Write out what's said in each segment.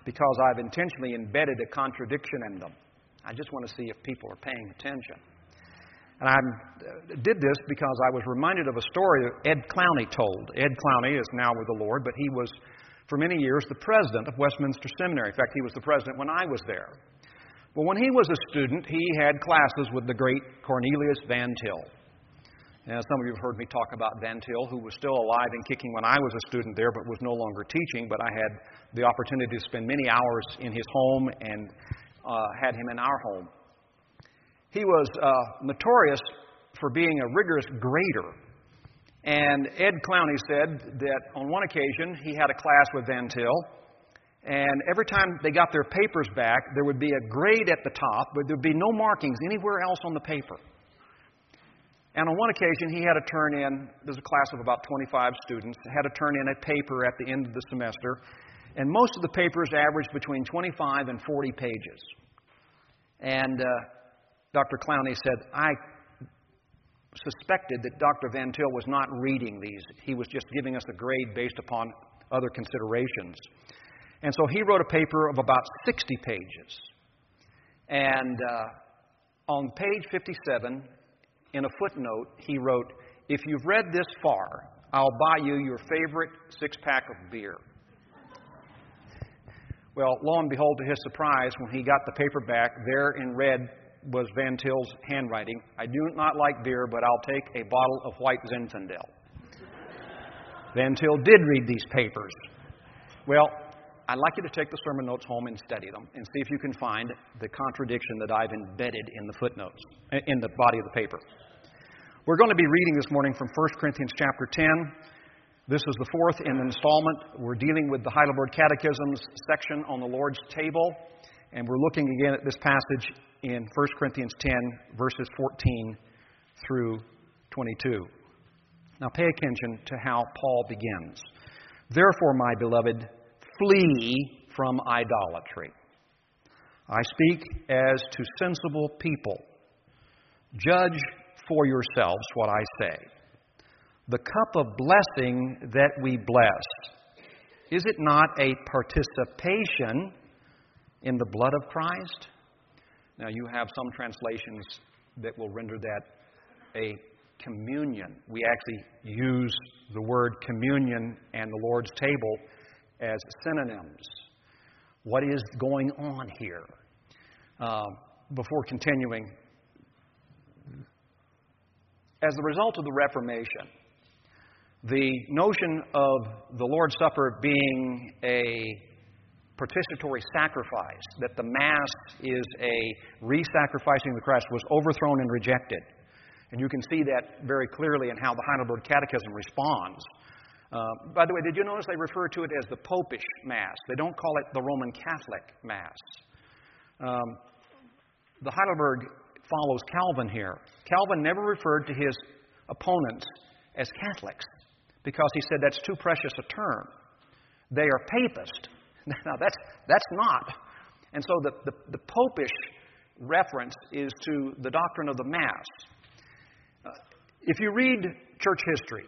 because I've intentionally embedded a contradiction in them. I just want to see if people are paying attention. And I did this because I was reminded of a story that Ed Clowney told. Ed Clowney is now with the Lord, but he was, for many years, the president of Westminster Seminary. In fact, he was the president when I was there. Well, when he was a student, he had classes with the great Cornelius Van Til. Now, some of you have heard me talk about Van Til, who was still alive and kicking when I was a student there, but was no longer teaching. But I had the opportunity to spend many hours in his home and had him in our home. He was notorious for being a rigorous grader. And Ed Clowney said that on one occasion he had a class with Van Til, and every time they got their papers back, there would be a grade at the top, but there would be no markings anywhere else on the paper. And on one occasion, he had to turn in, there's a class of about 25 students, had to turn in a paper at the end of the semester, and most of the papers averaged between 25 and 40 pages. And Dr. Clowney said, I suspected that Dr. Van Til was not reading these. He was just giving us a grade based upon other considerations. And so he wrote a paper of about 60 pages. And on page 57, in a footnote, he wrote, if you've read this far, I'll buy you your favorite six-pack of beer. Well, lo and behold, to his surprise, when he got the paper back, there in red was Van Til's handwriting. I do not like beer, but I'll take a bottle of white Zinfandel. Van Til did read these papers. Well, I'd like you to take the sermon notes home and study them and see if you can find the contradiction that I've embedded in the footnotes, in the body of the paper. We're going to be reading this morning from 1 Corinthians chapter 10. This is the fourth in the installment. We're dealing with the Heidelberg Catechism's section on the Lord's table, and we're looking again at this passage in 1 Corinthians 10, verses 14 through 22. Now pay attention to how Paul begins. Therefore, my beloved, flee from idolatry. I speak as to sensible people. Judge for yourselves what I say. The cup of blessing that we bless, is it not a participation in the blood of Christ? Now you have some translations that will render that a communion. We actually use the word communion and the Lord's table as synonyms. What is going on here? Before continuing, as a result of the Reformation, the notion of the Lord's Supper being a propitiatory sacrifice, that the Mass is a re-sacrificing the Christ, was overthrown and rejected. And you can see that very clearly in how the Heidelberg Catechism responds. By the way, did you notice they refer to it as the Popish Mass? They don't call it the Roman Catholic Mass. The Heidelberg follows Calvin here. Calvin never referred to his opponents as Catholics because he said that's too precious a term. They are papist. Now, that's not. And so the Popish reference is to the doctrine of the Mass. If you read church history,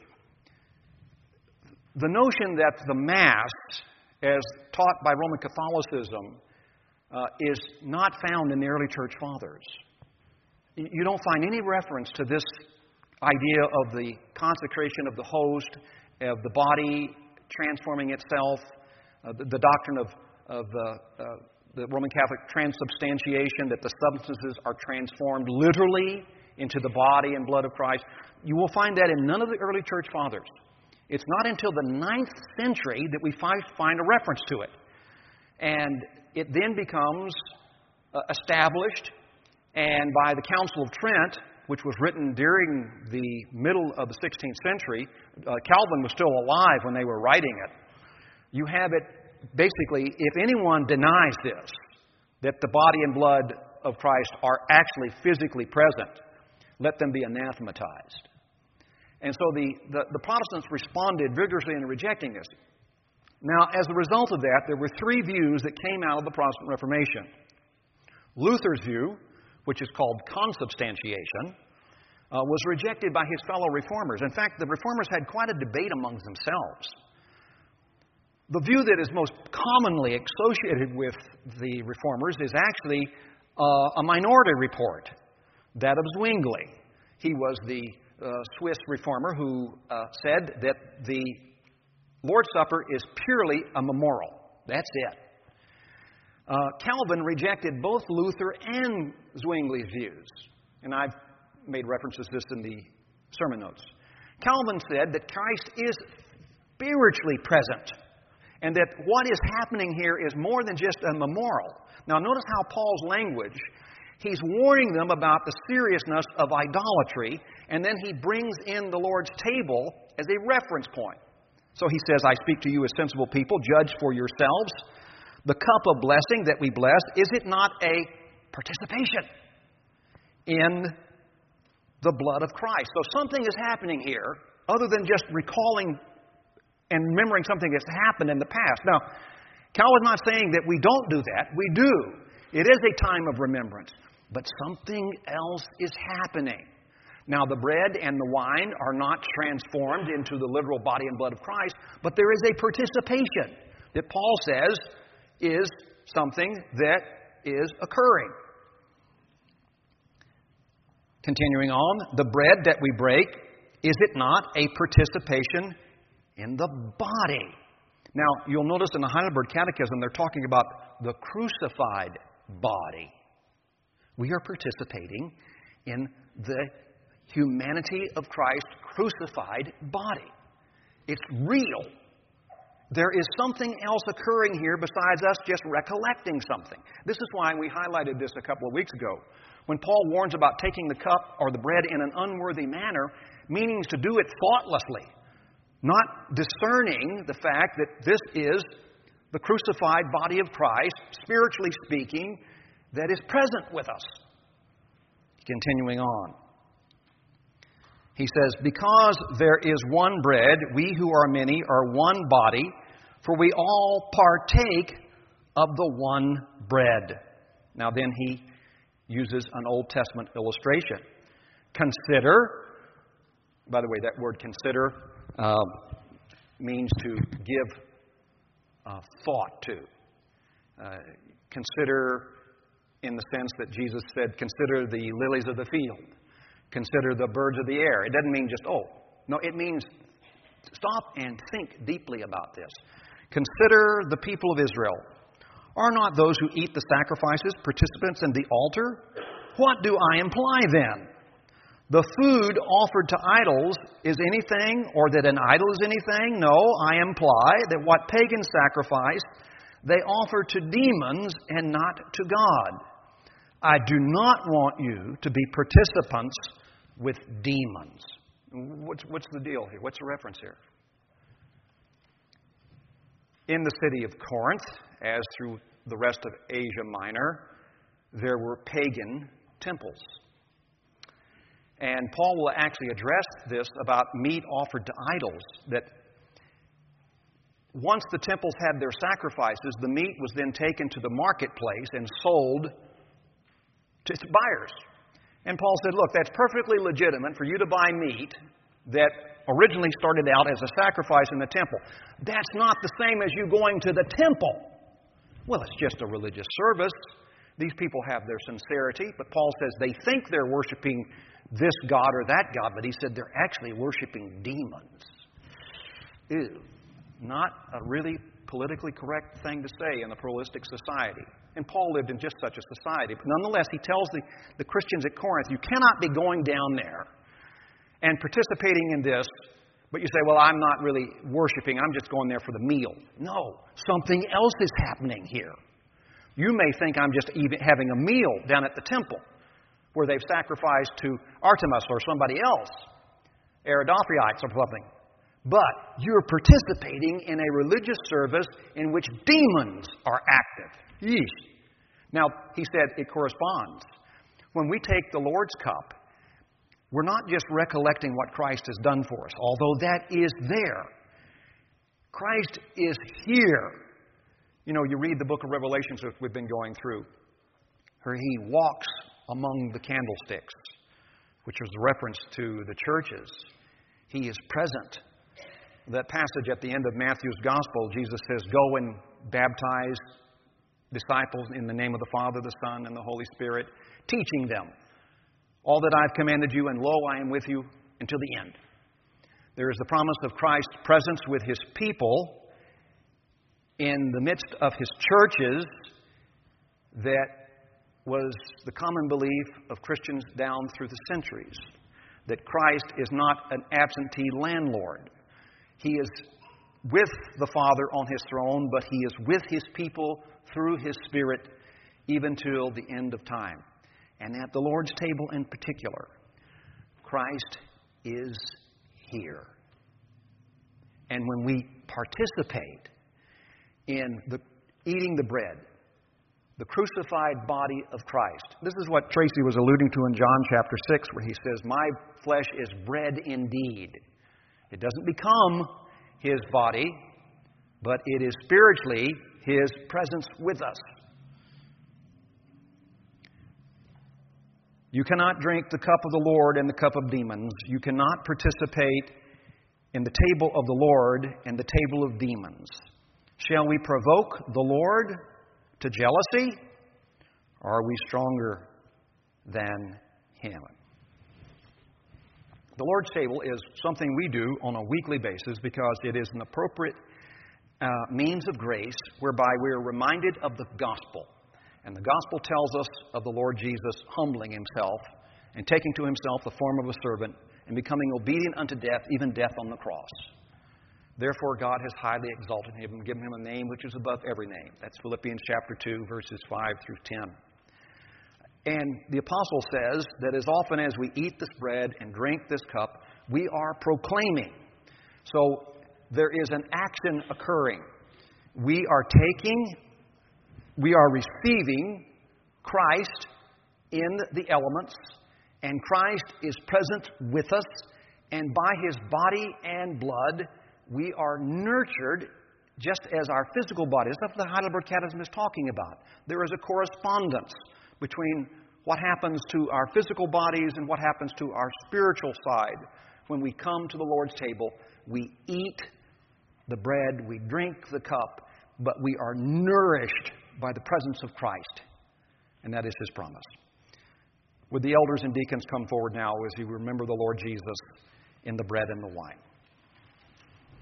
the notion that the Mass, as taught by Roman Catholicism, is not found in the early church fathers. You don't find any reference to this idea of the consecration of the host, of the body transforming itself, the doctrine of the Roman Catholic transubstantiation, that the substances are transformed literally into the body and blood of Christ. You will find that in none of the early church fathers. It's not until the 9th century that we find a reference to it. And it then becomes established, and by the Council of Trent, which was written during the middle of the 16th century, Calvin was still alive when they were writing it. You have it basically, if anyone denies this, that the body and blood of Christ are actually physically present, let them be anathematized. And so the Protestants responded vigorously in rejecting this. Now, as a result of that, there were three views that came out of the Protestant Reformation. Luther's view, which is called consubstantiation, was rejected by his fellow reformers. In fact, the reformers had quite a debate amongst themselves. The view that is most commonly associated with the Reformers is actually a minority report, that of Zwingli. He was the Swiss reformer who said that the Lord's Supper is purely a memorial. That's it. Calvin rejected both Luther and Zwingli's views, and I've made references to this in the sermon notes. Calvin said that Christ is spiritually present, and that what is happening here is more than just a memorial. Now, notice how Paul's language, he's warning them about the seriousness of idolatry, and then he brings in the Lord's table as a reference point. So he says, I speak to you as sensible people, judge for yourselves. The cup of blessing that we bless, is it not a participation in the blood of Christ? So something is happening here other than just recalling and remembering something that's happened in the past. Now, Calvin's not saying that we don't do that. We do. It is a time of remembrance. But something else is happening. Now, the bread and the wine are not transformed into the literal body and blood of Christ, but there is a participation that Paul says is something that is occurring. Continuing on, the bread that we break, is it not a participation in the body? Now, you'll notice in the Heidelberg Catechism, they're talking about the crucified body. We are participating in the humanity of Christ's crucified body. It's real. There is something else occurring here besides us just recollecting something. This is why we highlighted this a couple of weeks ago. When Paul warns about taking the cup or the bread in an unworthy manner, meaning to do it thoughtlessly, not discerning the fact that this is the crucified body of Christ, spiritually speaking, that is present with us. Continuing on. He says, because there is one bread, we who are many are one body, for we all partake of the one bread. Now then he uses an Old Testament illustration. Consider, by the way, that word consider means to give thought to. Consider in the sense that Jesus said, consider the lilies of the field. Consider the birds of the air. It doesn't mean just, No, it means stop and think deeply about this. Consider the people of Israel. Are not those who eat the sacrifices participants in the altar? What do I imply then? The food offered to idols is anything, or that an idol is anything? No, I imply that what pagans sacrifice, they offer to demons and not to God. I do not want you to be participants with demons. What's the deal here? What's the reference here? In the city of Corinth, as through the rest of Asia Minor, there were pagan temples. And Paul will actually address this about meat offered to idols, that once the temples had their sacrifices, the meat was then taken to the marketplace and sold to buyers. And Paul said, look, that's perfectly legitimate for you to buy meat that originally started out as a sacrifice in the temple. That's not the same as you going to the temple. Well, it's just a religious service. These people have their sincerity, but Paul says they think they're worshiping this God or that God, but he said they're actually worshiping demons. Ew. Not a really politically correct thing to say in a pluralistic society. And Paul lived in just such a society. But nonetheless, he tells the Christians at Corinth, you cannot be going down there and participating in this, but you say, well, I'm not really worshiping, I'm just going there for the meal. No, something else is happening here. You may think I'm just even having a meal down at the temple where they've sacrificed to Artemis or somebody else, Eridophryites or something. But you're participating in a religious service in which demons are active. Yeesh. Now, he said it corresponds. When we take the Lord's cup, we're not just recollecting what Christ has done for us, although that is there. Christ is here. You know, you read the book of Revelations that we've been going through, where he walks among the candlesticks, which was a reference to the churches. He is present. that passage at the end of Matthew's Gospel. Jesus says, "Go and baptize disciples in the name of the Father, the Son, and the Holy Spirit, teaching them all that I've commanded you, and lo, I am with you until the end." There is the promise of Christ's presence with His people in the midst of His churches that was the common belief of Christians down through the centuries, that Christ is not an absentee landlord. He is with the Father on His throne, but He is with His people through His Spirit even till the end of time. And at the Lord's table in particular, Christ is here. And when we participate in eating the bread, the crucified body of Christ. This is what Tracy was alluding to in John chapter 6, where he says, "My flesh is bread indeed." It doesn't become His body, but it is spiritually His presence with us. You cannot drink the cup of the Lord and the cup of demons. You cannot participate in the table of the Lord and the table of demons. Shall we provoke the Lord to jealousy? Or are we stronger than Him? The Lord's table is something we do on a weekly basis because it is an appropriate means of grace whereby we are reminded of the gospel. And the gospel tells us of the Lord Jesus humbling Himself and taking to Himself the form of a servant and becoming obedient unto death, even death on the cross. Therefore, God has highly exalted Him and given Him a name which is above every name. That's Philippians chapter 2, verses 5 through 10. And the apostle says that as often as we eat this bread and drink this cup, we are proclaiming. So there is an action occurring. We are receiving Christ in the elements, and Christ is present with us, and by His body and blood, we are nurtured just as our physical bodies. That's what the Heidelberg Catechism is talking about. There is a correspondence between what happens to our physical bodies and what happens to our spiritual side. When we come to the Lord's table, we eat the bread, we drink the cup, but we are nourished by the presence of Christ. And that is His promise. Would the elders and deacons come forward now as we remember the Lord Jesus in the bread and the wine?